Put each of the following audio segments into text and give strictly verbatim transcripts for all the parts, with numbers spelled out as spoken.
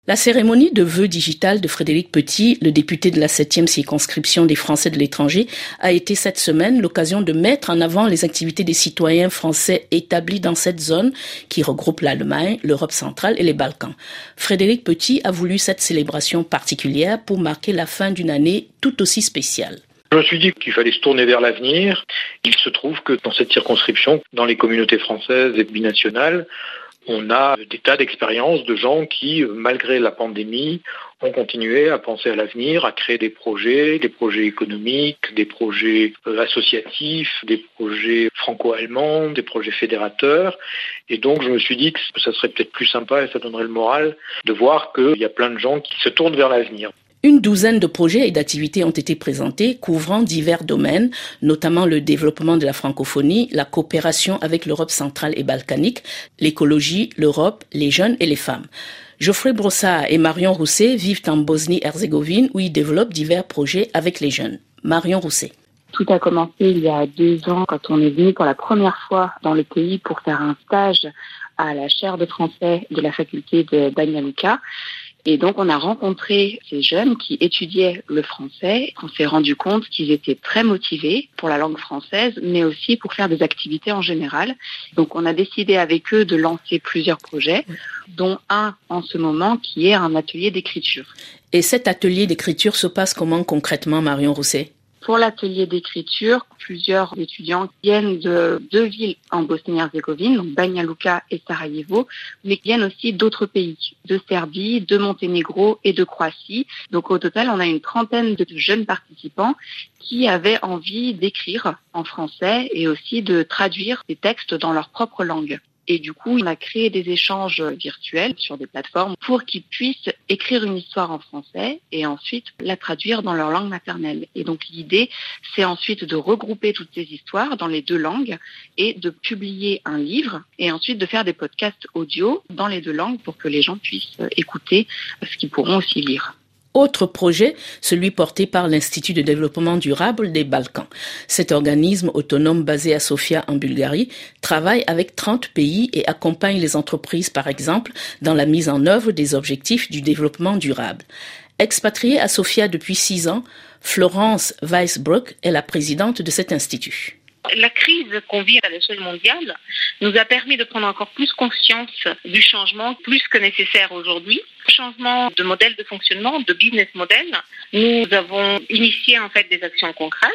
La cérémonie de vœux digital de Frédéric Petit, le député de la septième circonscription des Français de l'étranger, a été cette semaine l'occasion de mettre en avant les activités des citoyens français établis dans cette zone qui regroupe l'Allemagne, l'Europe centrale et les Balkans. Frédéric Petit a voulu cette célébration particulière pour marquer la fin d'une année tout aussi spéciale. Je me suis dit qu'il fallait se tourner vers l'avenir. Il se trouve que dans cette circonscription, dans les communautés françaises et binationales, on a des tas d'expériences de gens qui, malgré la pandémie, ont continué à penser à l'avenir, à créer des projets, des projets économiques, des projets associatifs, des projets franco-allemands, des projets fédérateurs. Et donc, je me suis dit que ça serait peut-être plus sympa et ça donnerait le moral de voir qu'il y a plein de gens qui se tournent vers l'avenir. Une douzaine de projets et d'activités ont été présentés, couvrant divers domaines, notamment le développement de la francophonie, la coopération avec l'Europe centrale et balkanique, l'écologie, l'Europe, les jeunes et les femmes. Geoffrey Brossard et Marion Rousset vivent en Bosnie-Herzégovine où ils développent divers projets avec les jeunes. Marion Rousset. Tout a commencé il y a deux ans quand on est venu pour la première fois dans le pays pour faire un stage à la chaire de français de la faculté de Banja Luka. Et donc, on a rencontré ces jeunes qui étudiaient le français. On s'est rendu compte qu'ils étaient très motivés pour la langue française, mais aussi pour faire des activités en général. Donc, on a décidé avec eux de lancer plusieurs projets, dont un en ce moment qui est un atelier d'écriture. Et cet atelier d'écriture se passe comment concrètement, Marion Rousset ? Pour l'atelier d'écriture, plusieurs étudiants viennent de deux villes en Bosnie-Herzégovine, donc Banja Luka et Sarajevo, mais viennent aussi d'autres pays, de Serbie, de Monténégro et de Croatie. Donc au total, on a une trentaine de jeunes participants qui avaient envie d'écrire en français et aussi de traduire des textes dans leur propre langue. Et du coup, on a créé des échanges virtuels sur des plateformes pour qu'ils puissent écrire une histoire en français et ensuite la traduire dans leur langue maternelle. Et donc l'idée, c'est ensuite de regrouper toutes ces histoires dans les deux langues et de publier un livre et ensuite de faire des podcasts audio dans les deux langues pour que les gens puissent écouter ce qu'ils pourront aussi lire. Autre projet, celui porté par l'Institut de développement durable des Balkans. Cet organisme autonome basé à Sofia en Bulgarie travaille avec trente pays et accompagne les entreprises, par exemple, dans la mise en œuvre des objectifs du développement durable. Expatriée à Sofia depuis six ans, Florence Weisbruck est la présidente de cet institut. La crise qu'on vit à l'échelle mondiale nous a permis de prendre encore plus conscience du changement plus que nécessaire aujourd'hui. Changement de modèle de fonctionnement, de business model. Nous avons initié en fait des actions concrètes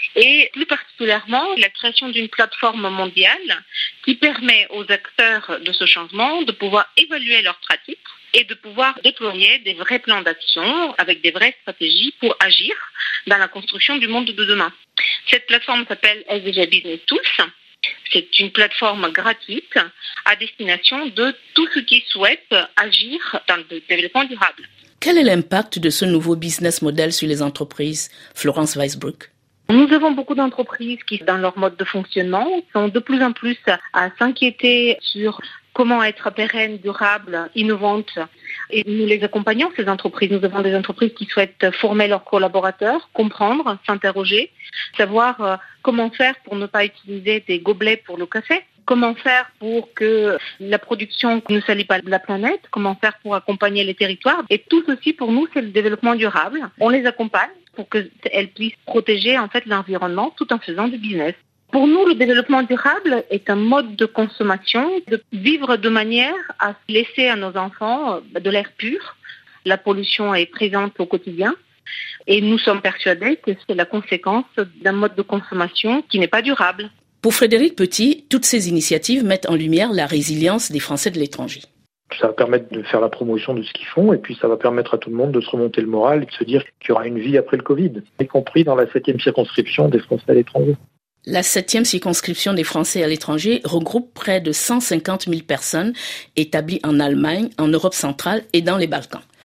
et plus particulièrement la création d'une plateforme mondiale qui permet aux acteurs de ce changement de pouvoir évaluer leurs pratiques et de pouvoir déployer des vrais plans d'action avec des vraies stratégies pour agir dans la construction du monde de demain. Cette plateforme s'appelle S D G Business Tools. C'est une plateforme gratuite à destination de tous ceux qui souhaitent agir dans le développement durable. Quel est l'impact de ce nouveau business model sur les entreprises, Florence Weisbruck? Nous avons beaucoup d'entreprises qui, dans leur mode de fonctionnement, sont de plus en plus à s'inquiéter sur comment être pérenne, durable, innovante. Et nous les accompagnons, ces entreprises. Nous avons des entreprises qui souhaitent former leurs collaborateurs, comprendre, s'interroger, savoir comment faire pour ne pas utiliser des gobelets pour le café, comment faire pour que la production ne salit pas la planète, comment faire pour accompagner les territoires. Et tout ceci, pour nous, c'est le développement durable. On les accompagne pour qu'elles puissent protéger en fait l'environnement tout en faisant du business. Pour nous, le développement durable est un mode de consommation, de vivre de manière à laisser à nos enfants de l'air pur. La pollution est présente au quotidien et nous sommes persuadés que c'est la conséquence d'un mode de consommation qui n'est pas durable. Pour Frédéric Petit, toutes ces initiatives mettent en lumière la résilience des Français de l'étranger. Ça va permettre de faire la promotion de ce qu'ils font et puis ça va permettre à tout le monde de se remonter le moral et de se dire qu'il y aura une vie après le Covid, y compris dans la septième circonscription des Français à l'étranger. La septième circonscription des Français à l'étranger regroupe près de cent cinquante mille personnes établies en Allemagne, en Europe centrale et dans les Balkans.